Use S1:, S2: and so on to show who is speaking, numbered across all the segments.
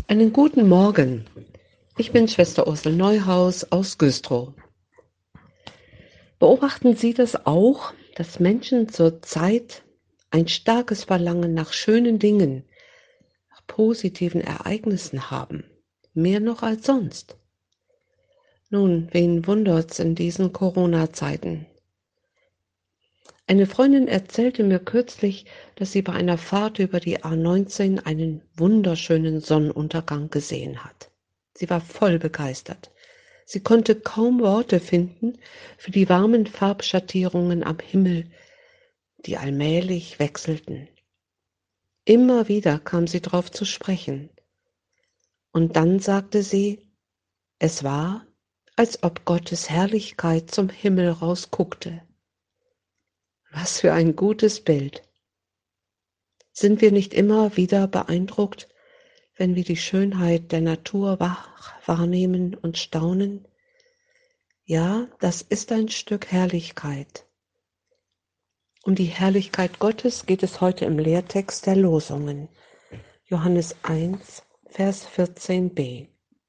S1: Einen guten Morgen. Ich bin Schwester Ursel Neuhaus aus Güstrow. Beobachten Sie das auch, dass Menschen zurzeit ein starkes Verlangen nach schönen Dingen, nach positiven Ereignissen haben? Mehr noch als sonst. Nun, wen wundert's in diesen Corona-Zeiten? Eine Freundin erzählte mir kürzlich, dass sie bei einer Fahrt über die A19 einen wunderschönen Sonnenuntergang gesehen hat. Sie war voll begeistert. Sie konnte kaum Worte finden für die warmen Farbschattierungen am Himmel, die allmählich wechselten. Immer wieder kam sie drauf zu sprechen. Und dann sagte sie, es war, als ob Gottes Herrlichkeit zum Himmel rausguckte. Was für ein gutes Bild. Sind wir nicht immer wieder beeindruckt, wenn wir die Schönheit der Natur wahrnehmen und staunen? Ja, das ist ein Stück Herrlichkeit. Um die Herrlichkeit Gottes geht es heute im Lehrtext der Losungen. Johannes 1, Vers 14b.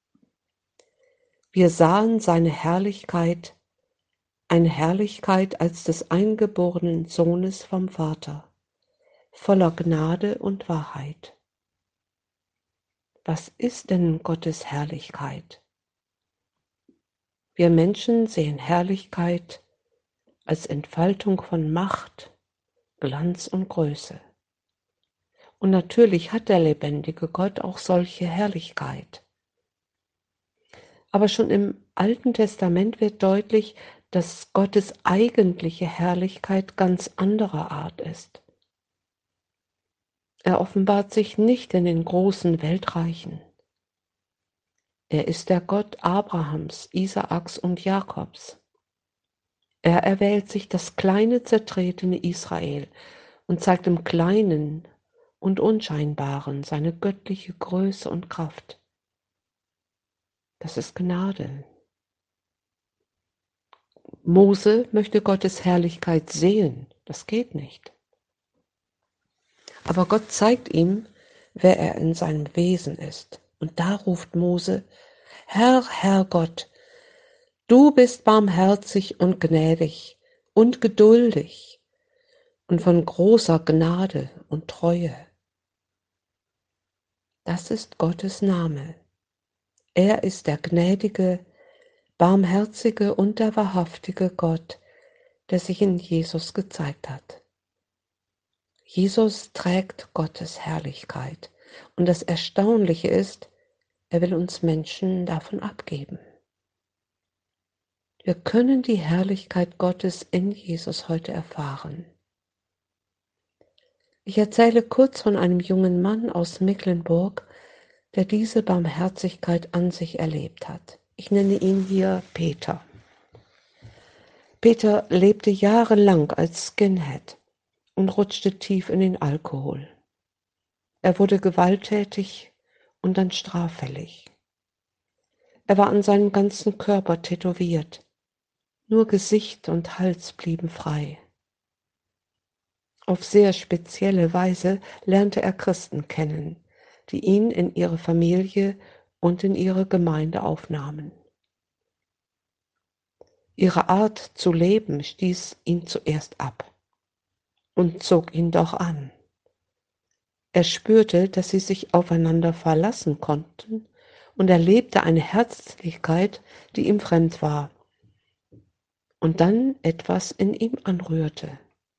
S1: Wir sahen seine Herrlichkeit, eine Herrlichkeit als des eingeborenen Sohnes vom Vater, voller Gnade und Wahrheit. Was ist denn Gottes Herrlichkeit? Wir Menschen sehen Herrlichkeit als Entfaltung von Macht, Glanz und Größe. Und natürlich hat der lebendige Gott auch solche Herrlichkeit. Aber schon im Alten Testament wird deutlich, dass Gottes eigentliche Herrlichkeit ganz anderer Art ist. Er offenbart sich nicht in den großen Weltreichen. Er ist der Gott Abrahams, Isaaks und Jakobs. Er erwählt sich das kleine, zertretene Israel und zeigt im Kleinen und Unscheinbaren seine göttliche Größe und Kraft. Das ist Gnade. Mose möchte Gottes Herrlichkeit sehen, das geht nicht. Aber Gott zeigt ihm, wer er in seinem Wesen ist. Und da ruft Mose, Herr, Herr Gott, du bist barmherzig und gnädig und geduldig und von großer Gnade und Treue. Das ist Gottes Name. Er ist der gnädige, barmherzige und der wahrhaftige Gott, der sich in Jesus gezeigt hat. Jesus trägt Gottes Herrlichkeit. Und das Erstaunliche ist, er will uns Menschen davon abgeben. Wir können die Herrlichkeit Gottes in Jesus heute erfahren. Ich erzähle kurz von einem jungen Mann aus Mecklenburg, der diese Barmherzigkeit an sich erlebt hat. Ich nenne ihn hier Peter. Peter lebte jahrelang als Skinhead und rutschte tief in den Alkohol. Er wurde gewalttätig und dann straffällig. Er war an seinem ganzen Körper tätowiert. Nur Gesicht und Hals blieben frei. Auf sehr spezielle Weise lernte er Christen kennen, die ihn in ihre Familie und in ihre Gemeinde aufnahmen. Ihre Art zu leben stieß ihn zuerst ab und zog ihn doch an. Er spürte, dass sie sich aufeinander verlassen konnten und erlebte eine Herzlichkeit, die ihm fremd war und dann etwas in ihm anrührte.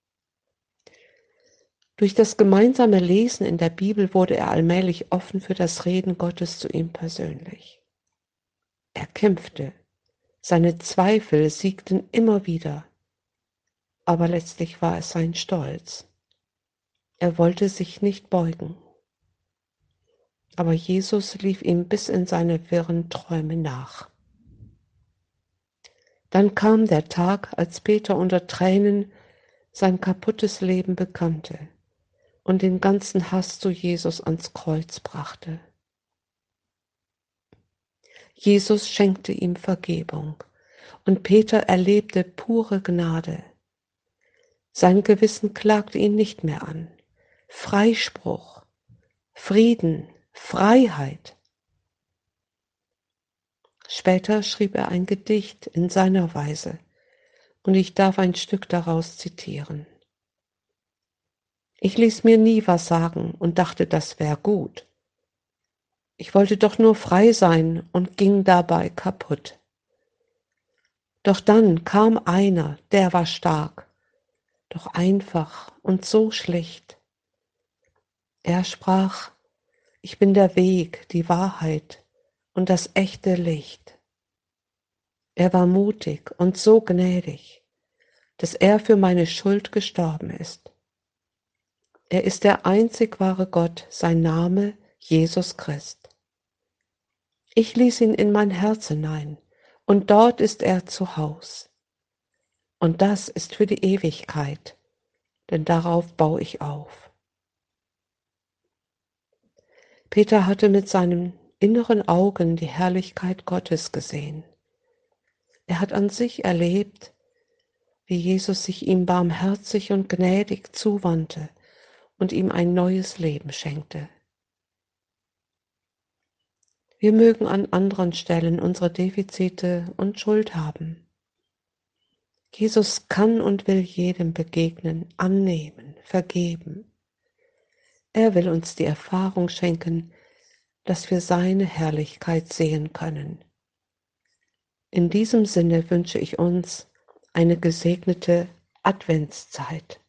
S1: Durch das gemeinsame Lesen in der Bibel wurde er allmählich offen für das Reden Gottes zu ihm persönlich. Er kämpfte, seine Zweifel siegten immer wieder, aber letztlich war es sein Stolz. Er wollte sich nicht beugen. Aber Jesus lief ihm bis in seine wirren Träume nach. Dann kam der Tag, als Peter unter Tränen sein kaputtes Leben bekannte und den ganzen Hass zu Jesus ans Kreuz brachte. Jesus schenkte ihm Vergebung und Peter erlebte pure Gnade. Sein Gewissen klagte ihn nicht mehr an. Freispruch, Frieden, Freiheit, Später schrieb er ein Gedicht in seiner Weise, und ich darf ein Stück daraus zitieren. Ich ließ mir nie was sagen und dachte, das wär gut. Ich wollte doch nur frei sein und ging dabei kaputt. Doch dann kam einer, der war stark, doch einfach und so schlicht. Er sprach, ich bin der Weg, die Wahrheit und das echte Licht. Er war mutig und so gnädig, dass er für meine Schuld gestorben ist. Er ist der einzig wahre Gott, sein Name Jesus Christ. Ich ließ ihn in mein Herz hinein, und dort ist er zu Haus. Und das ist für die Ewigkeit, denn darauf baue ich auf. Peter hatte mit seinen inneren Augen die Herrlichkeit Gottes gesehen. Er hat an sich erlebt, wie Jesus sich ihm barmherzig und gnädig zuwandte und ihm ein neues Leben schenkte. Wir mögen an anderen Stellen unsere Defizite und Schuld haben. Jesus kann und will jedem begegnen, annehmen, vergeben. Er will uns die Erfahrung schenken, dass wir seine Herrlichkeit sehen können. In diesem Sinne wünsche ich uns eine gesegnete Adventszeit.